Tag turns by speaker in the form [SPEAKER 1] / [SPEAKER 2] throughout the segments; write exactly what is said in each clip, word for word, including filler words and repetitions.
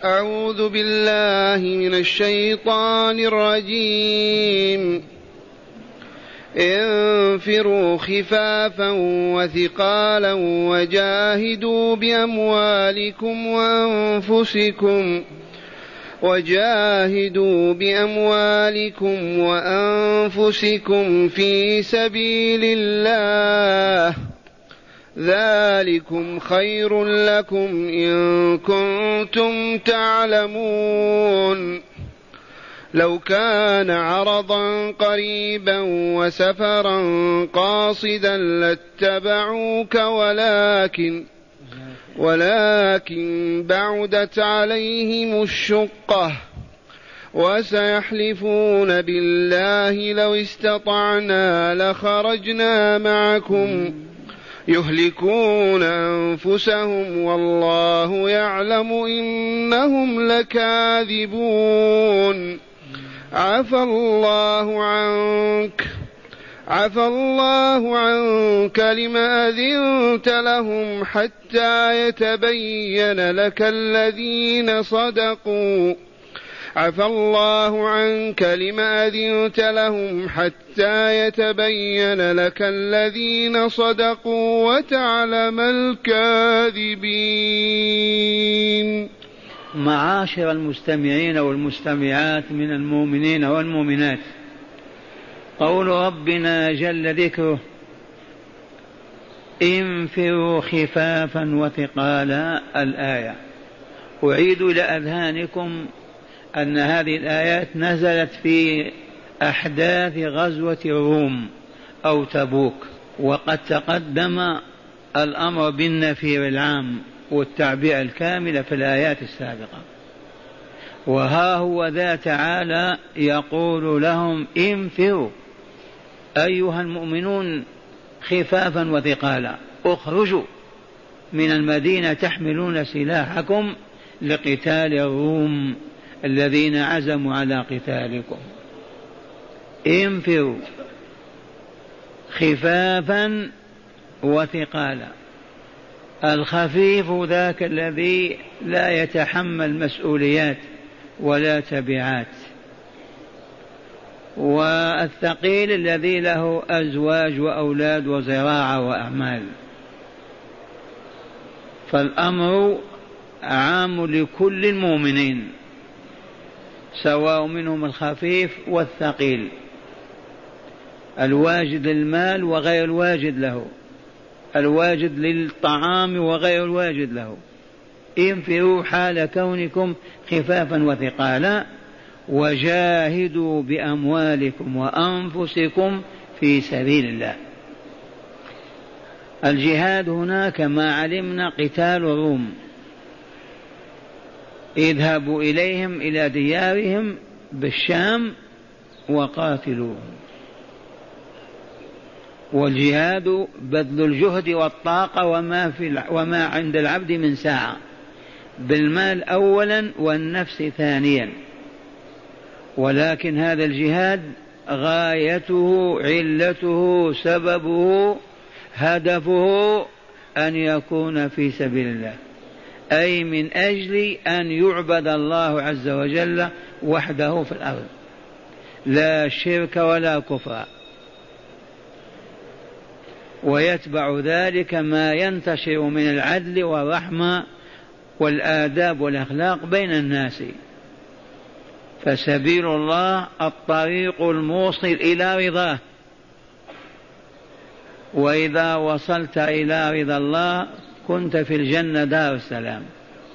[SPEAKER 1] أعوذ بالله من الشيطان الرجيم. انفروا خفافا وثقالا وجاهدوا بأموالكم وأنفسكم وجاهدوا بأموالكم وأنفسكم في سبيل الله ذلكم خير لكم إن كنتم تعلمون. لو كان عرضا قريبا وسفرا قاصدا لاتبعوك ولكن ولكن بعدت عليهم الشقة وسيحلفون بالله لو استطعنا لخرجنا معكم يهلكون أنفسهم والله يعلم إنهم لكاذبون. عفى الله عنك عفى الله عنك لما أذنت لهم حتى يتبين لك الذين صدقوا عفى الله عنك لما أذنت لهم حتى يتبين لك الذين صدقوا وتعلم الكاذبين.
[SPEAKER 2] معاشر المستمعين والمستمعات من المؤمنين والمؤمنات، قول ربنا جل ذكره انفروا خفافا وثقالا. الآية أعيد إلى أذهانكم أن هذه الآيات نزلت في أحداث غزوة الروم أو تبوك، وقد تقدم الأمر بالنفير العام والتعبئة الكاملة في الآيات السابقة. وها هو ذا تعالى يقول لهم انفروا أيها المؤمنون خفافا وثقالا، اخرجوا من المدينة تحملون سلاحكم لقتال الروم الذين عزموا على قتالكم. انفروا خفافا وثقالا. الخفيف ذاك الذي لا يتحمل مسؤوليات ولا تبعات، والثقيل الذي له أزواج وأولاد وزراعة وأعمال. فالأمر عام لكل المؤمنين سواء منهم الخفيف والثقيل، الواجد للمال وغير الواجد له، الواجد للطعام وغير الواجد له. انفروا حال كونكم خفافا وثقالا وجاهدوا بأموالكم وأنفسكم في سبيل الله. الجهاد هنا كما علمنا قتال الروم، اذهبوا إليهم إلى ديارهم بالشام وقاتلوهم. والجهاد بذل الجهد والطاقة وما, في وما عند العبد من ساعة، بالمال أولا والنفس ثانيا. ولكن هذا الجهاد غايته علته سببه هدفه أن يكون في سبيل الله، أي من أجل أن يعبد الله عز وجل وحده في الأرض، لا شرك ولا كفر. ويتبع ذلك ما ينتشر من العدل والرحمة والآداب والأخلاق بين الناس. فسبيل الله الطريق الموصل إلى رضاه، وإذا وصلت إلى رضا الله كنت في الجنة دار السلام.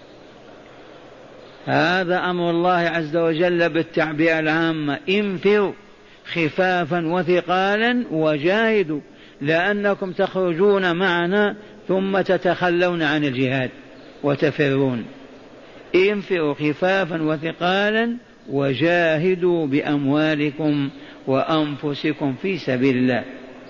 [SPEAKER 2] هذا أمر الله عز وجل بالتعبئة العامة. انفروا خفافا وثقالا وجاهدوا، لأنكم تخرجون معنا ثم تتخلون عن الجهاد وتفرون. انفروا خفافا وثقالا وجاهدوا بأموالكم وأنفسكم في سبيل الله.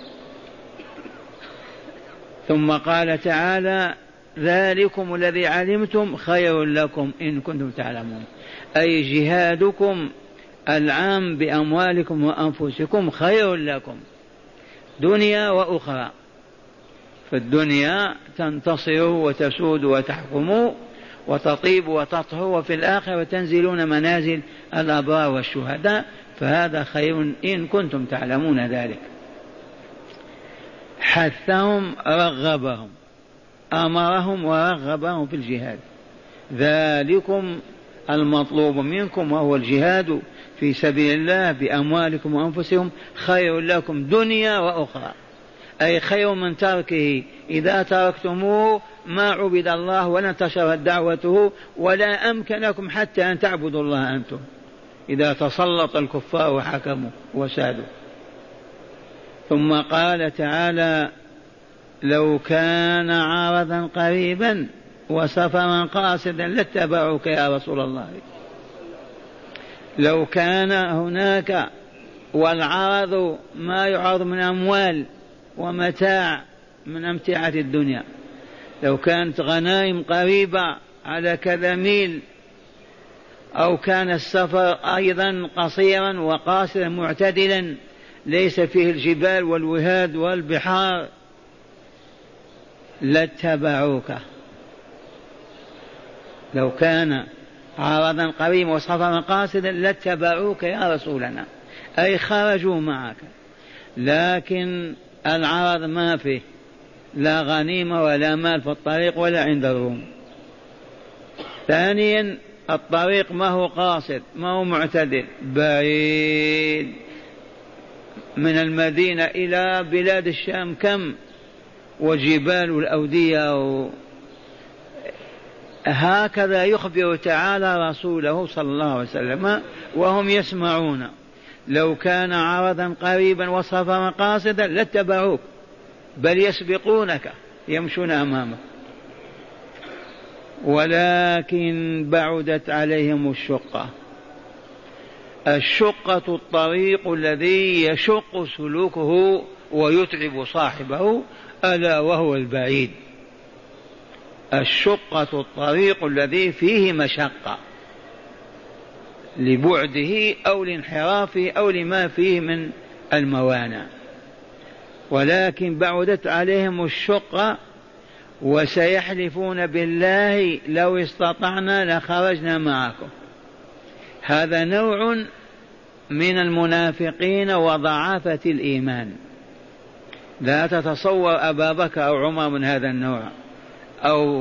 [SPEAKER 2] ثم قال تعالى ذلكم الذي علمتم خير لكم إن كنتم تعلمون، أي جهادكم العام بأموالكم وأنفسكم خير لكم دنيا وأخرى. في الدنيا تنتصروا وتسودوا وتحكموا، وتطيب وتطهر، وفي الآخرة تنزلون منازل الأبرار والشهداء، فهذا خير إن كنتم تعلمون ذلك. حثهم رغبهم، أمرهم ورغبهم في الجهاد، ذلكم المطلوب منكم وهو الجهاد في سبيل الله بأموالكم وأنفسكم خير لكم دنيا وأخرى، أي خير من تركه. إذا تركتموه ما عبد الله ولا انتشرت دعوته ولا أمكن لكم حتى أن تعبدوا الله أنتم، إذا تسلط الكفار وحكموا وسادوا. ثم قال تعالى: لو كان عارضا قريبا وسفرا قاصدا لاتبعوك يا رسول الله. لو كان هناك، والعرض ما يعرض من أموال ومتاع من أمتعة الدنيا، لو كانت غنائم قريبة على كذا ميل، أو كان السفر أيضا قصيرا وقاصرا معتدلا ليس فيه الجبال والوهاد والبحار، لاتبعوك. لو كان عرضا قريبا وسفرا قاصدا لاتبعوك يا رسولنا، أي خرجوا معك. لكن العرض ما فيه لا غنيمة ولا مال في الطريق ولا عند الروم. ثانيا الطريق ما هو قاصد، ما هو معتدل، بعيد من المدينة إلى بلاد الشام كم، وجبال والأودية و... هكذا يخبر تعالى رسوله صلى الله عليه وسلم وهم يسمعون. لو كان عرضا قريبا وسفرا قاصدا لاتبعوك، بل يسبقونك يمشون أمامك، ولكن بعدت عليهم الشقة. الشقة الطريق الذي يشق سلوكه ويتعب صاحبه، ألا وهو البعيد. الشقة الطريق الذي فيه مشقة لبعده أو لانحرافه أو لما فيه من الموانع، ولكن بعدت عليهم الشقة. وسيحلفون بالله لو استطعنا لخرجنا معكم. هذا نوع من المنافقين وضعافة الإيمان. لا تتصور أبا بكر أو عمر من هذا النوع أو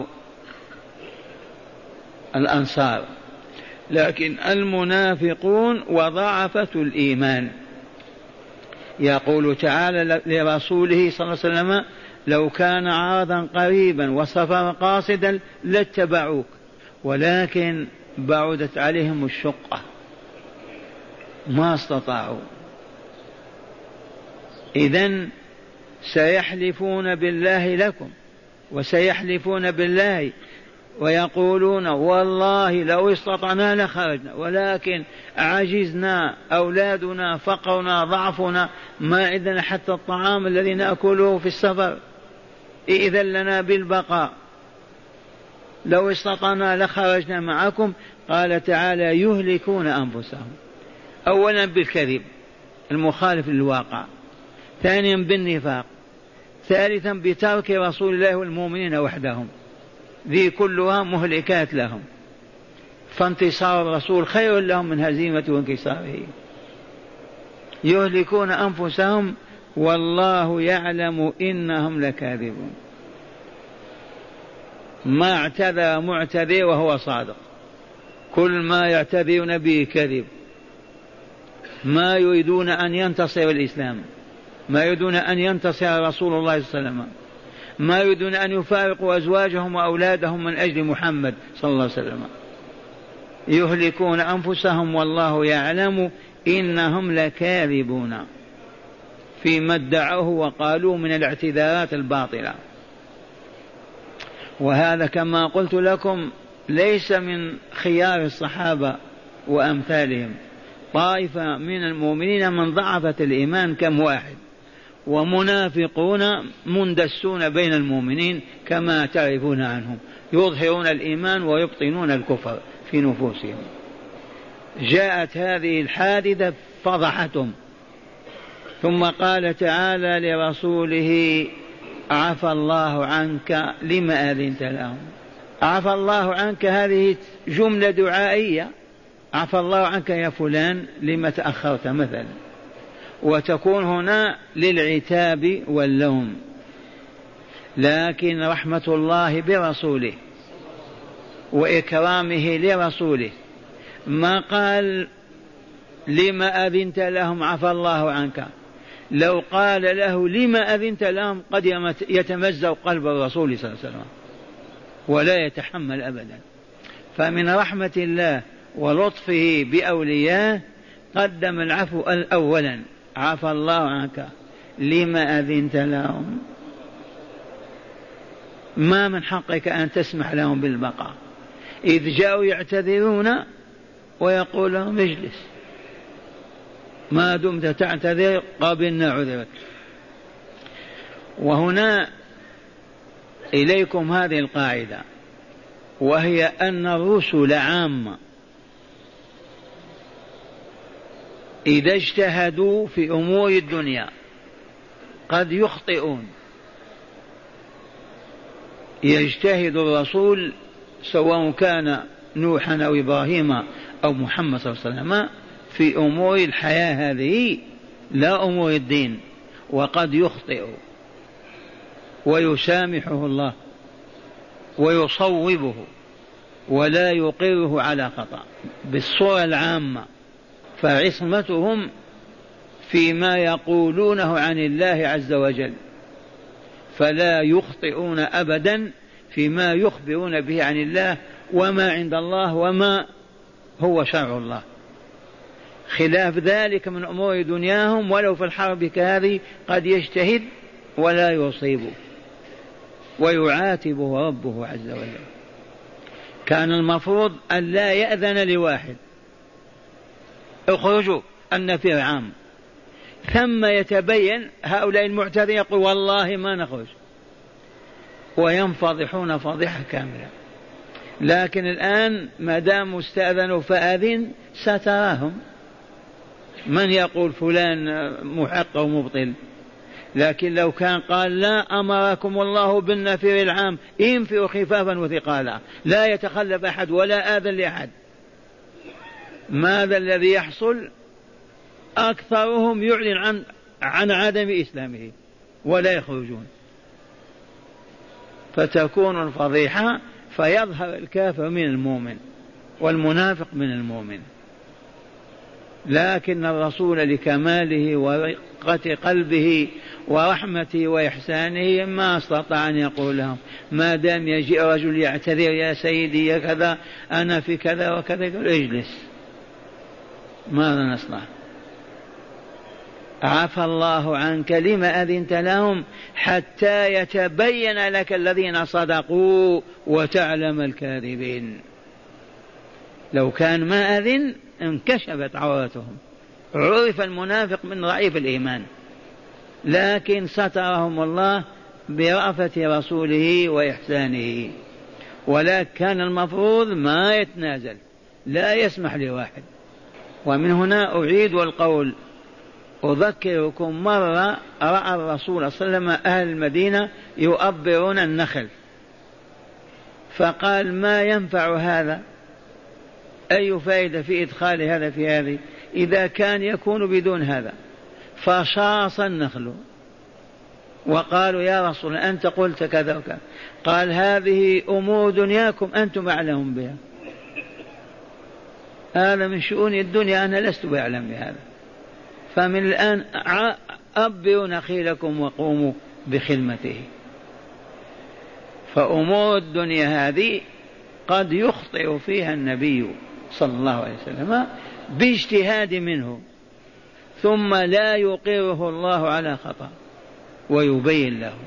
[SPEAKER 2] الأنصار، لكن المنافقون وضعفة الإيمان. يقول تعالى لرسوله صلى الله عليه وسلم: لو كان عارضا قريبا وسفرا قاصدا لاتبعوك، ولكن بعدت عليهم الشقة ما استطاعوا. إذن سيحلفون بالله لكم وسيحلفون بالله ويقولون والله لو استطعنا لخرجنا، ولكن عجزنا، أولادنا، فقرنا، ضعفنا، ما عندنا حتى الطعام الذي نأكله في السفر، إذن لنا بالبقاء، لو استطعنا لخرجنا معكم. قال تعالى: يهلكون أنفسهم، أولا بالكذب المخالف للواقع، ثانيا بالنفاق، ثالثا بترك رسول الله والمؤمنين وحدهم، ذي كلها مهلكات لهم. فانتصار الرسول خير لهم من هزيمة وانكساره. يهلكون أنفسهم والله يعلم إنهم لكاذبون. ما اعتذر معتذر وهو صادق، كل ما يعتذرون به كذب. ما يريدون أن ينتصر الإسلام، ما يريدون أن ينتصر رسول الله صلى الله عليه وسلم، ما يريدون أن يفارقوا أزواجهم وأولادهم من أجل محمد صلى الله عليه وسلم. يهلكون أنفسهم والله يعلم إنهم لكاذبون فيما ادعوه وقالوا من الاعتذارات الباطلة. وهذا كما قلت لكم ليس من خيار الصحابة وأمثالهم، طائفة من المؤمنين من ضعفت الإيمان كم واحد، ومنافقون مندسون بين المؤمنين كما تعرفون عنهم، يظهرون الإيمان ويبطنون الكفر في نفوسهم. جاءت هذه الحادثة فضحتهم. ثم قال تعالى لرسوله: عفى الله عنك لما أذنت لهم. عفى الله عنك هذه جملة دعائية، عفى الله عنك يا فلان لما تأخرت مثلا، وتكون هنا للعتاب واللوم. لكن رحمة الله برسوله وإكرامه لرسوله ما قال لما أذنت لهم عفى الله عنك. لو قال له لما أذنت لهم قد يتمزق قلب الرسول صلى الله عليه وسلم ولا يتحمل أبدا. فمن رحمة الله ولطفه بأولياه قدم العفو أولا، عفى الله عنك لما أذنت لهم، ما من حقك أن تسمح لهم بالبقاء. إذ جاءوا يعتذرون ويقول لهم اجلس، ما دمت تعتذر قبلنا عذرك. وهنا إليكم هذه القاعدة، وهي أن الرسل عامة إذا اجتهدوا في أمور الدنيا قد يخطئون. يجتهد الرسول سواء كان نوحا أو إبراهيم أو محمد صلى الله عليه وسلم في أمور الحياة هذه لا أمور الدين، وقد يخطئ ويسامحه الله ويصوبه ولا يقره على خطأ بالصورة العامة. فعصمتهم فيما يقولونه عن الله عز وجل، فلا يخطئون أبدا فيما يخبرون به عن الله وما عند الله وما هو شرع الله. خلاف ذلك من أمور دنياهم ولو في الحرب كهذه قد يجتهد ولا يصيبه ويعاتبه ربه عز وجل. كان المفروض أن لا يأذن لواحد اخرجوا النفير عام، ثم يتبين هؤلاء المعتذرين يقول والله ما نخرج وينفضحون فضيحة كاملة. لكن الآن ما دام استأذنوا فأذن ستراهم من يقول فلان محق أو مبطل. لكن لو كان قال لا أمركم الله بالنفير العام انفروا خفافا وثقالا لا يتخلف أحد ولا آذن لأحد، ماذا الذي يحصل؟ أكثرهم يعلن عن عن عدم إسلامه ولا يخرجون، فتكون الفضيحة فيظهر الكافر من المؤمن والمنافق من المؤمن. لكن الرسول لكماله ورقة قلبه ورحمته وإحسانه ما استطاع أن يقول لهم ما دام يجيء رجل يعتذر يا سيدي يا كذا أنا في كذا وكذا، يقول اجلس ماذا نصنع؟ عفى الله عنك لما أذنت لهم حتى يتبين لك الذين صدقوا وتعلم الكاذبين. لو كان ما أذن انكشفت عورتهم، عرف المنافق من ضعيف الإيمان، لكن سترهم الله برأفة رسوله وإحسانه. ولكن كان المفروض ما يتنازل، لا يسمح لواحد. ومن هنا أعيد والقول أذكركم مرة رأى الرسول صلى الله عليه وسلم أهل المدينة يؤبرون النخل، فقال ما ينفع هذا؟ أي فائدة في إدخال هذا في هذه إذا كان يكون بدون هذا؟ فشاص النخل وقالوا يا رسول أنت قلت كذا وكذا. قال هذه أمور دنياكم أنتم أعلم بها، هذا من شؤون الدنيا أنا لست أعلم بهذا، فمن الآن أبروا نخيلكم وقوموا بخدمته. فأمور الدنيا هذه قد يخطئ فيها النبي صلى الله عليه وسلم باجتهاد منه ثم لا يقره الله على خطأ ويبين له.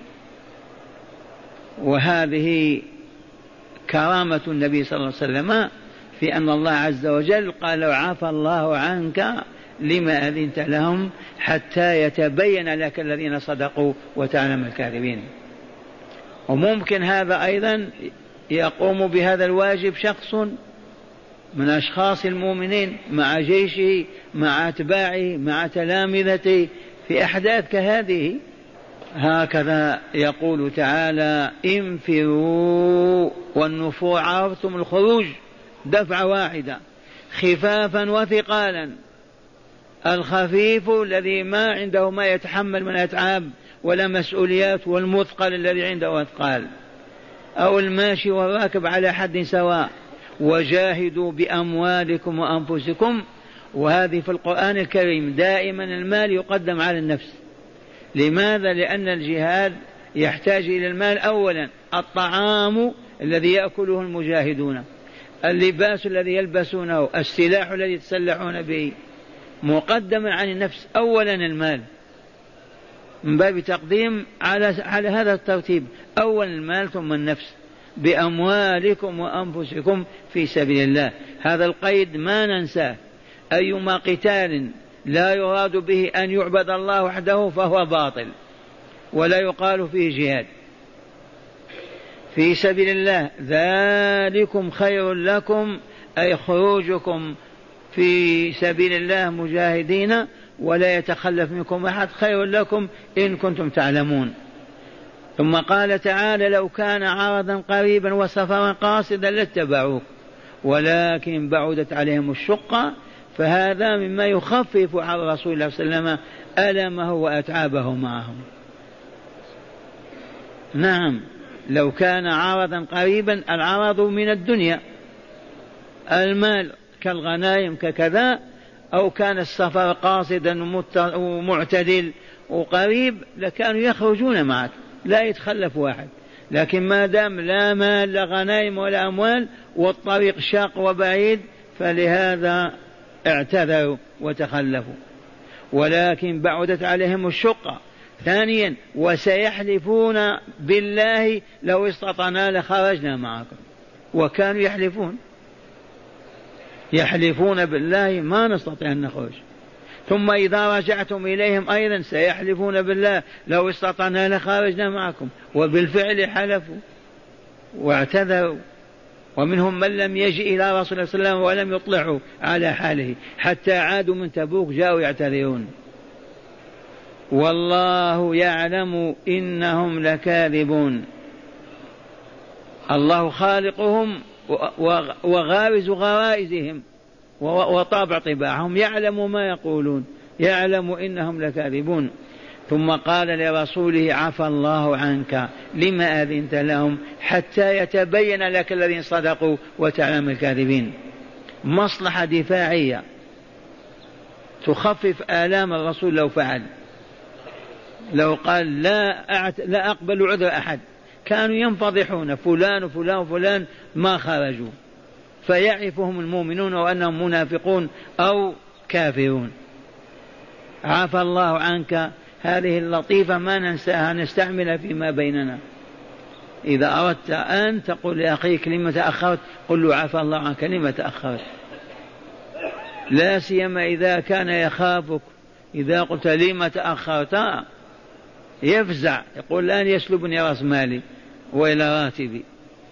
[SPEAKER 2] وهذه كرامة النبي صلى الله عليه وسلم في أن الله عز وجل قال عفى الله عنك لما أذنت لهم حتى يتبين لك الذين صدقوا وتعلم الكاذبين. وممكن هذا أيضا يقوم بهذا الواجب شخص من أشخاص المؤمنين مع جيشه مع أتباعه مع تلامذته في أحداث كهذه، هكذا يقول تعالى انفروا، والنفور عرفتم الخروج دفعة واحدة خفافا وثقالا. الخفيف الذي ما عنده ما يتحمل من أتعاب ولا مسؤوليات، والمثقل الذي عنده أثقال، أو الماشي والراكب على حد سواء. وجاهدوا بأموالكم وأنفسكم، وهذه في القرآن الكريم دائما المال يقدم على النفس. لماذا؟ لأن الجهاد يحتاج إلى المال أولا، الطعام الذي يأكله المجاهدون، اللباس الذي يلبسونه، السلاح الذي يتسلحون به، مقدما عن النفس أولا المال، من باب تقديم على على هذا الترتيب، أولا المال ثم النفس. بأموالكم وأنفسكم في سبيل الله، هذا القيد ما ننساه. أيما قتال لا يراد به أن يعبد الله وحده فهو باطل ولا يقال فيه جهاد. في سبيل الله ذلكم خير لكم، أي خروجكم في سبيل الله مجاهدين ولا يتخلف منكم أحد خير لكم إن كنتم تعلمون. ثم قال تعالى لو كان عرضا قريبا وسفرا قاصدا لاتبعوك ولكن بعدت عليهم الشقة، فهذا مما يخفف على رسول الله صلى الله عليه وسلم ألمه وأتعابه معهم. نعم، لو كان عرضا قريبا، العرض من الدنيا المال كالغنائم ككذا، أو كان السفر قاصدا ومعتدل وقريب لكانوا يخرجون معك لا يتخلف واحد. لكن ما دام لا مال لا غنائم ولا أموال والطريق شاق وبعيد، فلهذا اعتذروا وتخلفوا. ولكن بعدت عليهم الشقة. ثانيا وسيحلفون بالله لو استطعنا لخرجنا معكم، وكانوا يحلفون يحلفون بالله ما نستطيع أن نخرج. ثم إذا رجعتم إليهم أيضا سيحلفون بالله لو استطعنا لخرجنا معكم، وبالفعل حلفوا واعتذروا. ومنهم من لم يجئ إلى رسول الله صلى الله عليه وسلم ولم يطلعوا على حاله، حتى عادوا من تبوك جاءوا يعتذرون. والله يعلم إنهم لكاذبون. الله خالقهم وغارز غرائزهم وطابع طباعهم، يعلم ما يقولون، يعلم إنهم لكاذبون. ثم قال لرسوله عفى الله عنك لما أذنت لهم حتى يتبين لك الذين صدقوا وتعلم الكاذبين. مصلحة دفاعية تخفف آلام الرسول لو فعل، لو قال لا, لا أقبل عذر أحد، كانوا ينفضحون فلان وفلان وفلان ما خرجوا، فيعرفهم المؤمنون وأنهم منافقون أو كافرون. عفى الله عنك، هذه اللطيفة ما ننساها، نستعملها فيما بيننا. إذا أردت أن تقول لأخيك لما تأخرت، قل له عفى الله عنك لما تأخرت، لا سيما إذا كان يخافك. إذا قلت لما تأخرت يفزع، يقول الآن يسلبني رأس مالي وإلى راتبي.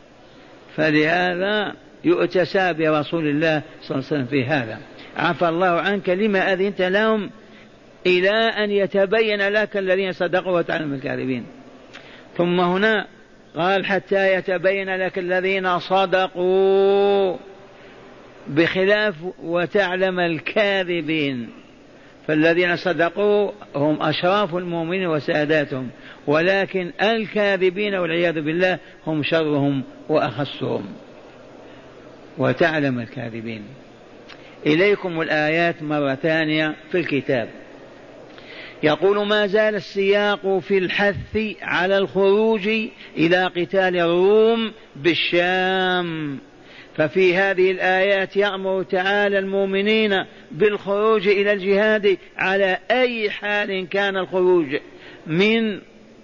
[SPEAKER 2] فلهذا يؤتسى برسول الله صلى الله عليه وسلم في هذا. عفى الله عنك لما أذنت لهم إلى أن يتبين لك الذين صدقوا وتعلم الكاذبين. ثم هنا قال حتى يتبين لك الذين صدقوا، بخلاف وتعلم الكاذبين. فالذين صدقوا هم أشراف المؤمنين وساداتهم، ولكن الكاذبين والعياذ بالله هم شرهم وأخسهم. وتعلم الكاذبين. إليكم الآيات مرة ثانية في الكتاب. يقول ما زال السياق في الحث على الخروج إلى قتال الروم بالشام. ففي هذه الآيات يأمر تعالى المؤمنين بالخروج إلى الجهاد على أي حال كان الخروج، من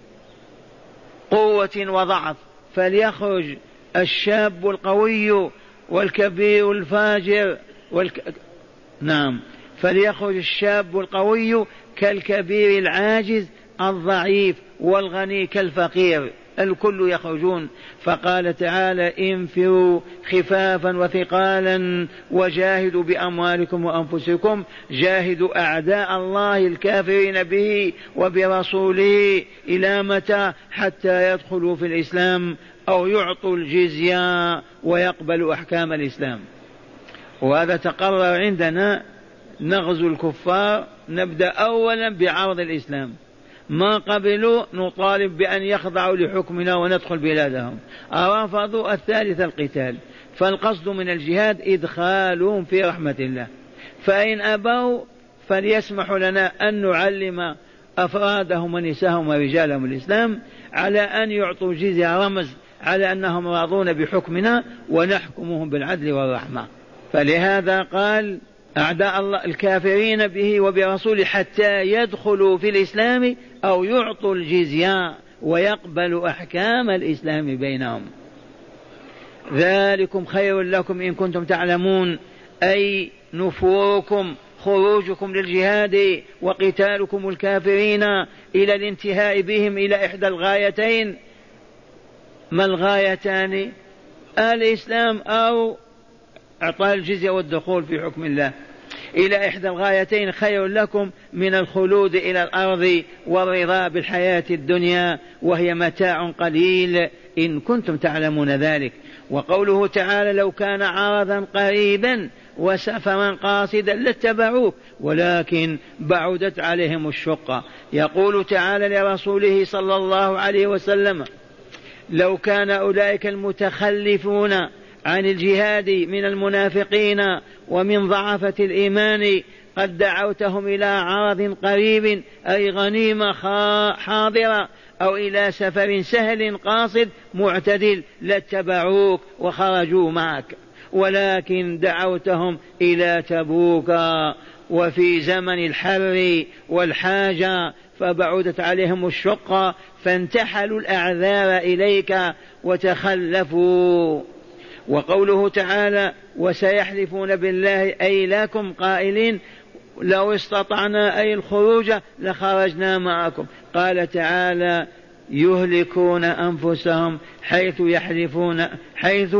[SPEAKER 2] قوة وضعف فليخرج الشاب القوي والكبير الفاجر والك... نعم فليخرج الشاب القوي كالكبير العاجز، الضعيف والغني كالفقير، الكل يخرجون. فقال تعالى انفروا خفافا وثقالا وجاهدوا بأموالكم وأنفسكم. جاهدوا أعداء الله الكافرين به وبرسوله إلى متى؟ حتى يدخلوا في الإسلام أو يعطوا الجزية ويقبلوا أحكام الإسلام. وهذا تقرر عندنا. نغزو الكفار، نبدأ أولا بعرض الإسلام، ما قبلوا نطالب بأن يخضعوا لحكمنا وندخل بلادهم، رفضوا الثالث القتال. فالقصد من الجهاد إدخالهم في رحمة الله، فإن أبوا فليسمحوا لنا أن نعلم أفرادهم ونساهم ورجالهم الإسلام على أن يعطوا جزية، رمز على أنهم راضون بحكمنا ونحكمهم بالعدل والرحمة. فلهذا قال أعداء الله الكافرين به وبرسوله حتى يدخلوا في الإسلام أو يعطوا الجزية ويقبلوا أحكام الإسلام بينهم. ذلكم خير لكم إن كنتم تعلمون، أي نفوركم خروجكم للجهاد وقتالكم الكافرين إلى الانتهاء بهم إلى إحدى الغايتين. ما الغايتان؟ الإسلام أو إعطاء الجزية والدخول في حكم الله. إلى إحدى الغايتين خير لكم من الخلود إلى الأرض والرضا بالحياة الدنيا وهي متاع قليل إن كنتم تعلمون ذلك. وقوله تعالى لو كان عرضا قريبا وسفرا قاصدا لاتبعوك ولكن بعدت عليهم الشقة. يقول تعالى لرسوله صلى الله عليه وسلم لو كان أولئك المتخلفون عن الجهاد من المنافقين ومن ضعفة الإيمان قد دعوتهم إلى عرض قريب أي غنيمة حاضرة أو إلى سفر سهل قاصد معتدل لاتبعوك وخرجوا معك، ولكن دعوتهم إلى تبوك وفي زمن الحر والحاجة فبعدت عليهم الشقة فانتحلوا الأعذار إليك وتخلفوا. وقوله تعالى وسيحلفون بالله أي لكم قائلين لو استطعنا أي الخروج لخرجنا معكم. قال تعالى يهلكون أنفسهم حيث يحلفون حيث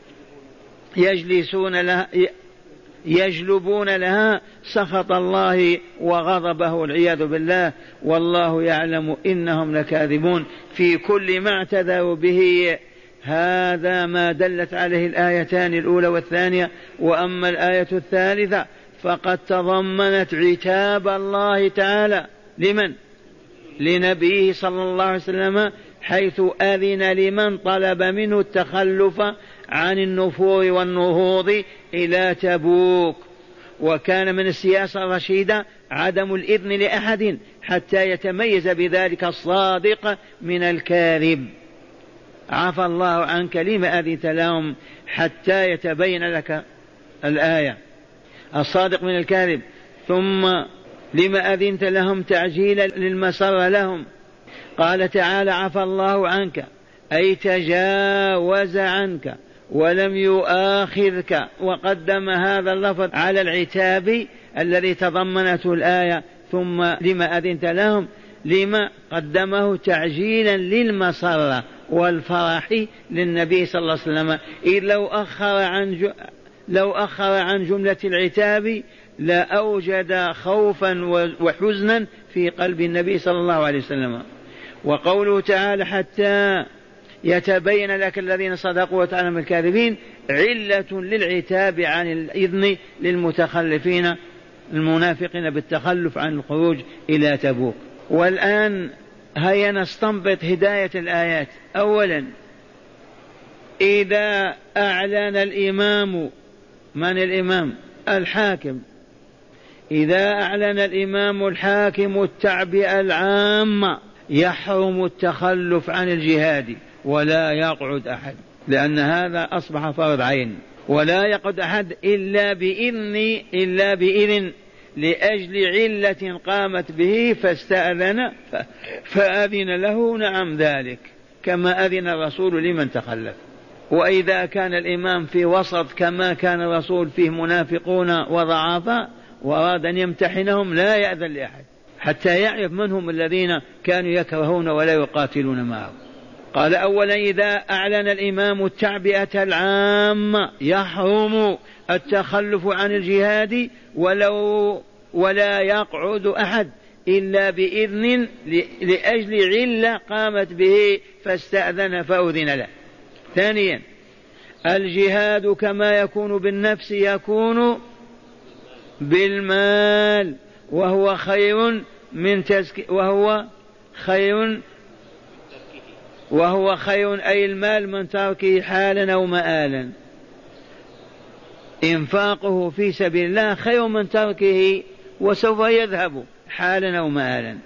[SPEAKER 2] يجلسون لها يجلبون لها سخط الله وغضبه والعياذ بالله والله يعلم إنهم لكاذبون في كل ما اعتذروا به. هذا ما دلت عليه الآيتان الأولى والثانية. وأما الآية الثالثة فقد تضمنت عتاب الله تعالى لمن؟ لنبيه صلى الله عليه وسلم حيث أذن لمن طلب منه التخلف عن النفور والنهوض إلى تبوك. وكان من السياسة الرشيدة عدم الإذن لأحد حتى يتميز بذلك الصادق من الكاذب. عفى الله عنك لما أذنت لهم حتى يتبين لك الآية الصادق من الكاذب. ثم لما أذنت لهم تعجيلا للمسر لهم. قال تعالى عفى الله عنك أي تجاوز عنك ولم يؤاخذك، وقدم هذا اللفظ على العتاب الذي تضمنته الآية. ثم لما أذنت لهم لما قدمه تعجيلا للمسرة والفرح للنبي صلى الله عليه وسلم. إذ لو أخر عن لو أخر عن جملة العتاب لأوجد خوفا وحزنا في قلب النبي صلى الله عليه وسلم. وقوله تعالى حتى يتبين لك الذين صدقوا وتعلم الكاذبين علة للعتاب عن الإذن للمتخلفين المنافقين بالتخلف عن الخروج إلى تبوك. والآن هيا نستنبط هداية الآيات. أولا إذا أعلن الإمام، من الإمام؟ الحاكم. إذا أعلن الإمام الحاكم التعبئة العامة يحرم التخلف عن الجهاد ولا يقعد أحد، لأن هذا أصبح فرض عين. ولا يقعد أحد إلا بإذن إلا بإذن لأجل علة قامت به فاستأذن فأذن له نعم ذلك كما أذن الرسول لمن تخلف. وإذا كان الإمام في وسط كما كان الرسول فيه منافقون وضعافا وأراد أن يمتحنهم لا يأذن لأحد حتى يعرف من هم الذين كانوا يكرهون ولا يقاتلون معه. قال أولا إذا أعلن الإمام التعبئة العامة يحرم التخلف عن الجهاد ولو ولا يقعد أحد إلا بإذن لأجل علة قامت به فاستأذن فأذن له. ثانيا الجهاد كما يكون بالنفس يكون بالمال وهو خير من تزكي وهو خير وهو خير أي المال من تركه حالا أو مآلا. إنفاقه في سبيل الله خير من تركه وسوف يذهب حالا أو مآلا.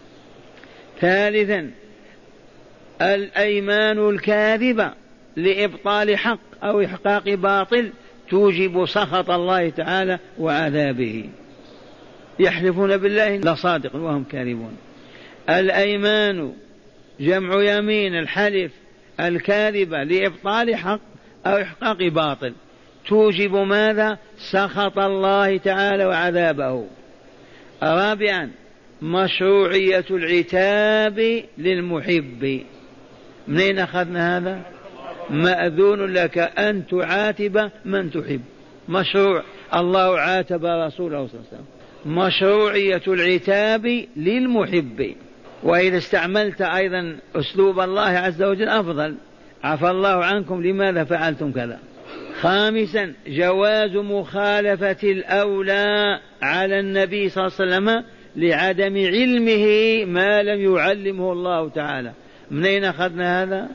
[SPEAKER 2] ثالثا الأيمان الكاذبة لإبطال حق أو إحقاق باطل توجب سخط الله تعالى وعذابه. يحلفون بالله لصادق وهم كاذبون. الأيمان جمع يمين الحلف الكاذبة لإبطال حق أو إحقاق باطل توجب ماذا؟ سخط الله تعالى وعذابه. رابعا مشروعية العتاب للمحب. منين أخذنا هذا؟ مأذون لك أن تعاتب من تحب، مشروع. الله عاتب رسوله صلى الله عليه وسلم. مشروعية العتاب للمحب. وإذا استعملت أيضا أسلوب الله عز وجل أفضل، عفى الله عنكم لماذا فعلتم كذا. خامسا جواز مخالفة الأولى على النبي صلى الله عليه وسلم لعدم علمه ما لم يعلمه الله تعالى. منين أخذنا هذا؟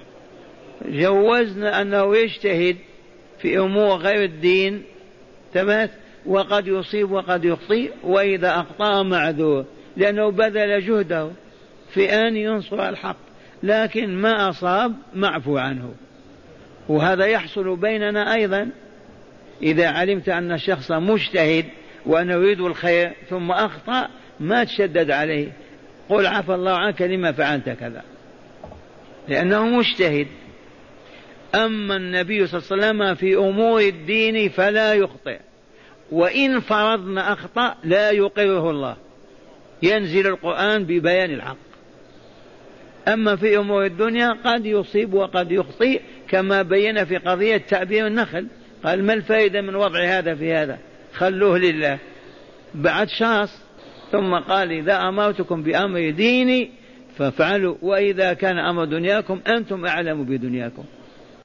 [SPEAKER 2] جوزنا أنه يجتهد في أمور غير الدين تمام، وقد يصيب وقد يخطئ، وإذا أخطأ معذور لأنه بذل جهده في أن ينصر الحق، لكن ما أصاب معفو عنه. وهذا يحصل بيننا أيضا. إذا علمت أن الشخص مجتهد وأنه يريد الخير ثم أخطأ ما تشدد عليه، قل عفى الله عنك لما فعلت كذا، لأنه مجتهد. أما النبي صلى الله عليه وسلم في أمور الدين فلا يخطئ، وإن فرضنا أخطأ لا يقره الله، ينزل القرآن ببيان الحق. أما في أمور الدنيا قد يصيب وقد يخطئ، كما بين في قضية تعبير النخل، قال ما الفائدة من وضع هذا في هذا، خلوه لله بعد شخص. ثم قال إذا أمرتكم بأمر ديني فافعلوا، وإذا كان أمر دنياكم أنتم أعلم بدنياكم.